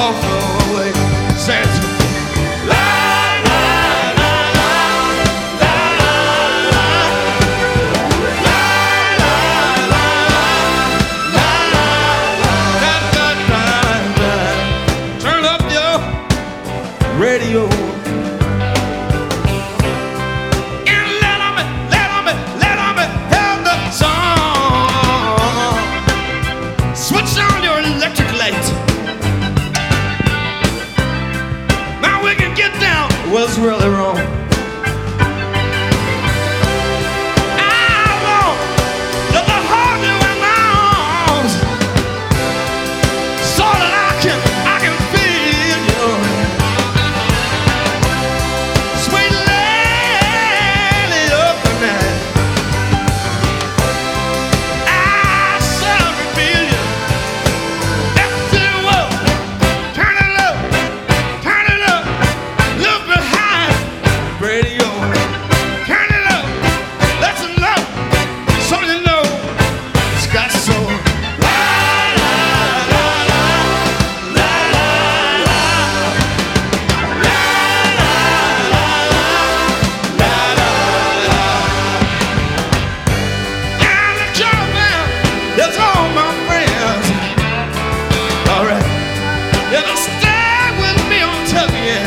all flow away. Says, la la la la la la la la la. Turn up your radio. Switch on your electric light. Now we can get down what's really wrong. I want you to hold me in my arms so that I can feel you. Sweet lady of the night. Radio. Turn it up, let them know, so you know it's got soul. La la la la la la la la la la la. And the job man, that's all my friends. All right, yeah, stay with me on top, yeah.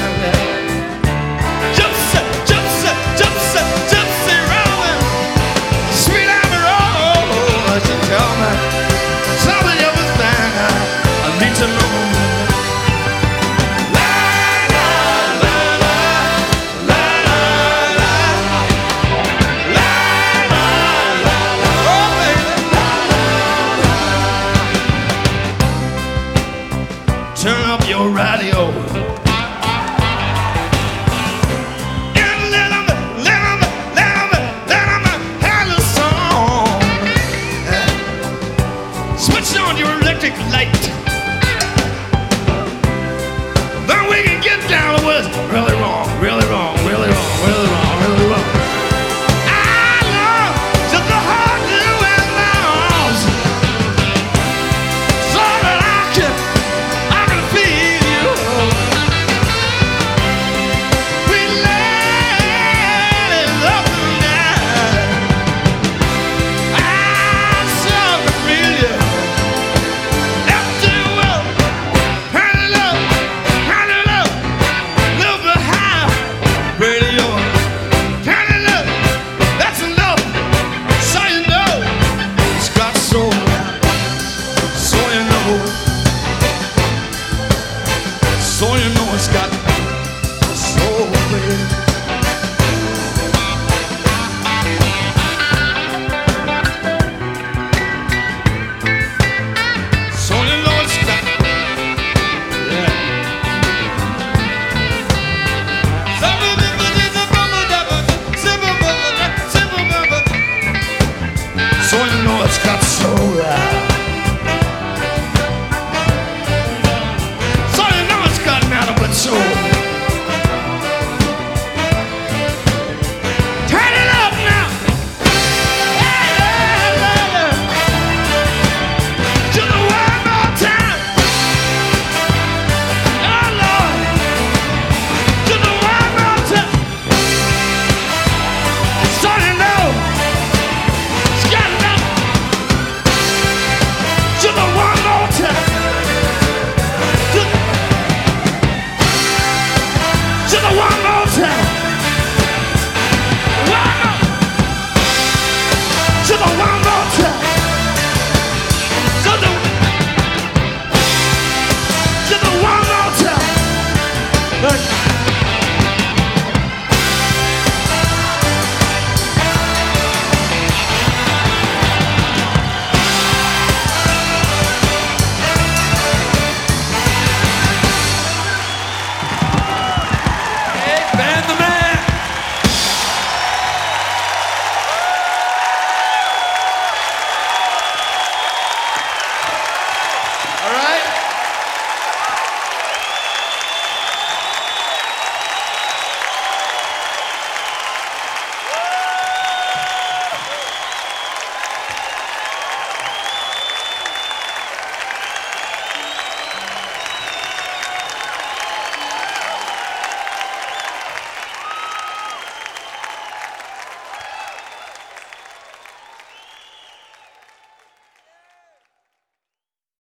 Turn up your radio.